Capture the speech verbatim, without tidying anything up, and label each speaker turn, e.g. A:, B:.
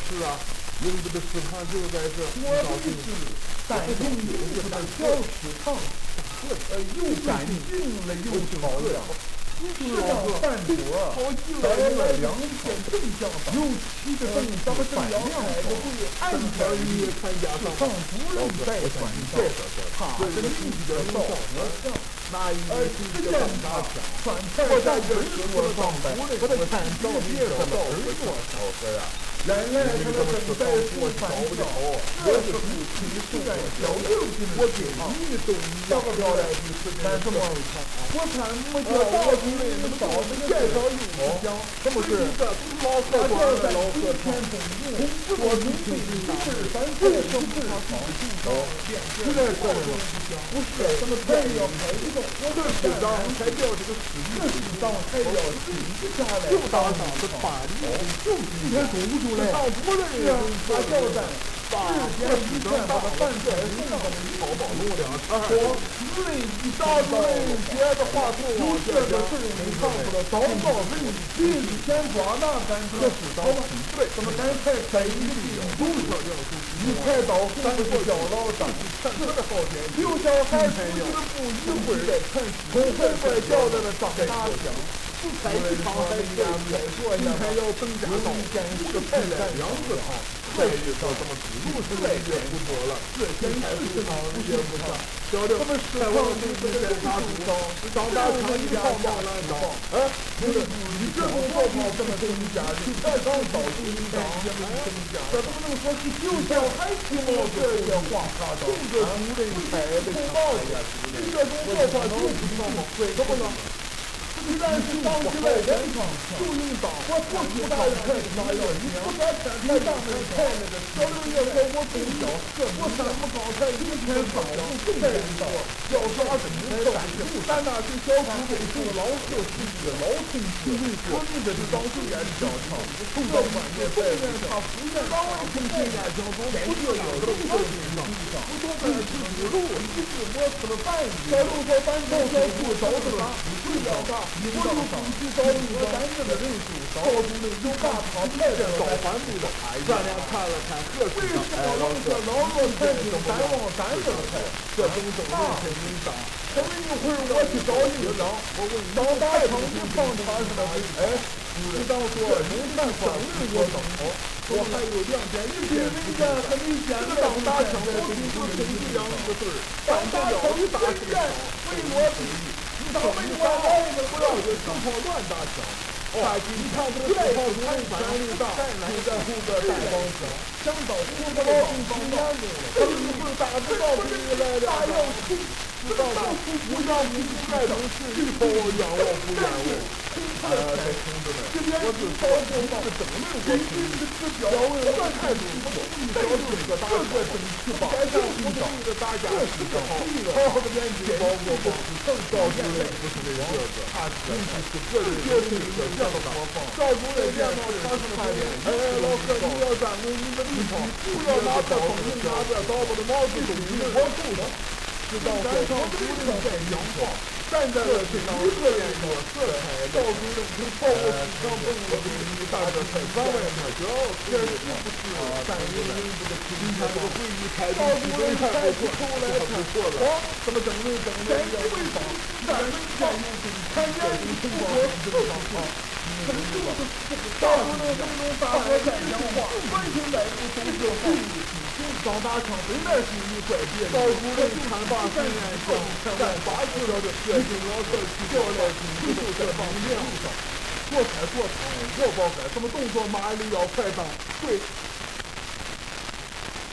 A: 是啊，营部的食堂就在这。
B: 我的是三中营部的小食堂，呃，又干净了又漂亮。吃上饭桌，来了两片正香的，有七个正咱们正阳开的会，按照你参加上上主任在管教，他的名叫赵和尚，那一个是叫大强，川菜在这说上班，我的看赵别的赵和尚呀。原来他们正在说反教，这是不听说的小六斤我给你都一样漂亮的是干什么？我看我叫大主任嫂子介绍又讲，什么是老和尚的老和尚，我们这一事三菜都是好劲高，实在是不是咱们太要开一个，我这市长才叫这个市市长才要停下来，就打上是把你就今天中午就。上主任呀，他叫咱把这一天把饭菜送到宝宝路两车。我主任一大主任接着话筒往这个事儿没上不了，早早问你你先抓那咱这市长对，怎么咱才在一个地方都是这样一快到咱这小老长，看这个好天气，就叫孩子不一会儿从后边叫来了张大强。不开一场还是再说一下，还要增加到这个太来两个场，再一个怎么指路是来也不多了，这先开市场也不上，小六，他们市场对这个大市场，张大强一家下来找，哎，不是，你这种做法这么增加，你再上早就应该也没增加，这不能说是就叫还提毛这些话啥的，这个主任开的报呀，你这种做法就不行吗？为什么呢？既然是当时来人场，就应当我不知道太啥样，你不该太太大门太那个小六爷说我从小我咱们刚才一天早上就在一道叫啥子名字？咱那是小虎北是老社区的老同学，我们这是当时也是教场，从这半夜在面他不愿当我从这眼睛中不这样的我身上，不说这是路，一是我吃了饭，小六说咱到小虎找着了，不要啥。我就出去找一个咱这个人数少，到处那有大厂派的找环部的，咱俩看了看合适的，哎，老这老弱才兵咱往咱这派，这种都人才能当。等一会儿我去找营长，我问你，当大厂你放他是哪里？哎，你当说人干生日我等好，我还有两天一天人家还没见这当大厂我听说听这样一个事儿，当大厂一大事为我第一。他们说来的不要就正好乱打枪，他今看这个四号主任权力大，就在后边带帮枪，想到胡子老兵帮忙，这一会儿打不到给你来了，大要气，知道吧？不让你不该等事，以后我冤枉不冤枉？哎，同志们，我是包括到整门我听你，小魏我态度不错，小六这个大个争气吧，该干胡子的大家是个好，好好的眼睛包括包。赵主任不是这个个子，他是是个人有这个这样的模仿。赵主任见到他是看脸，哎，老哥，你要站稳你的立场，不要拿这风拿这刀把的毛子东西我够了。知道咱赵主任在讲话，站在这地方一个人说这才赵主任你报我市场本我给你大这才三万块钱，这是不是三营营部的你看这个会议开的基本上不错，来不错了。怎么整没整没要违法？咱们家有参加你中国这个状况，怎么就是赵主任这种大伙在讲话，完全来不从这会议。张大强本来是一怪别的，赵主任看罢三眼相，干八知道的血腥老社区叫来就就这方面上，做开做长，我包该什么动作马里要快当，对。